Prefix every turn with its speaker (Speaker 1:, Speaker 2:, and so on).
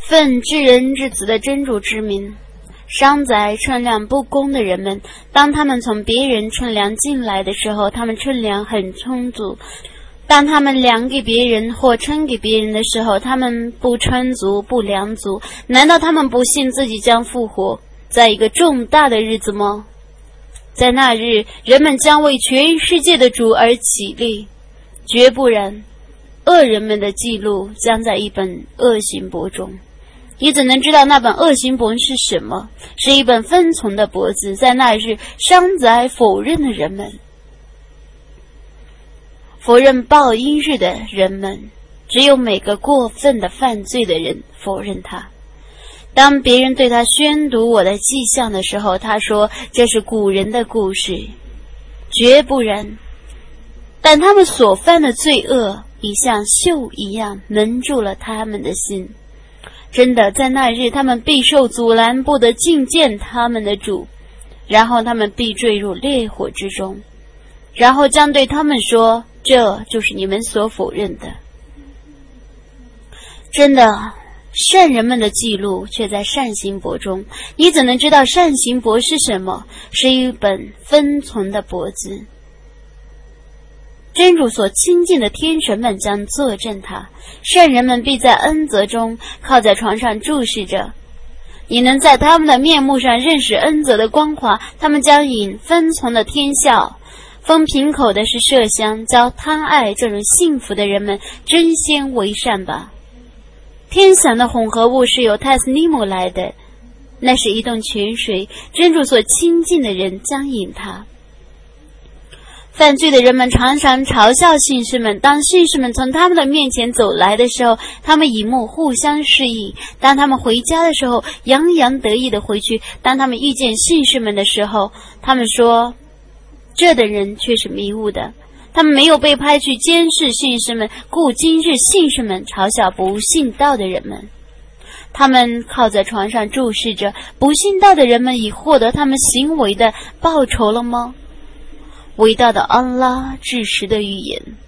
Speaker 1: 奉至人至子的真主之名，商宰称量不公的人们，当他们从别人称量进来的时候，他们称量很充足；当他们量给别人或称给别人的时候，他们不称足不量足。难道他们不信自己将复活在一个重大的日子吗？在那日，人们将为全世界的主而起立，绝不然，恶人们的记录将在一本恶行簿中。你怎能知道那本恶行簿是什么？是一本分从的簿子。在那日，商宰否认的人们，否认报应日的人们，只有每个过分的犯罪的人否认他。当别人对他宣读我的迹象的时候，他说这是古人的故事，绝不然。但他们所犯的罪恶已像锈一样蒙住了他们的心。真的，在那日他们必受阻拦，不得觐见他们的主，然后他们必坠入烈火之中，然后将对他们说，这就是你们所否认的。真的，善人们的记录却在善行簿中。你怎能知道善行簿是什么？是一本分存的簿子。真主所亲近的天神们将作证他，善人们必在恩泽中靠在床上注视着。你能在他们的面目上认识恩泽的光华，他们将引分从的天笑。封瓶口的是麝香，教贪爱这种幸福的人们争先为善吧。天祥的混合物是由泰斯尼姆来的，那是一洞泉水，真主所亲近的人将饮它。犯罪的人们常常嘲笑信士们，当信士们从他们的面前走来的时候，他们以目互相示意；当他们回家的时候，洋洋得意地回去；当他们遇见信士们的时候，他们说，这等人却是迷雾的。他们没有被派去监视信士们，故今日信士们嘲笑不信道的人们。他们靠在床上注视着，不信道的人们已获得他们行为的报酬了吗？伟大的安拉至实的预言。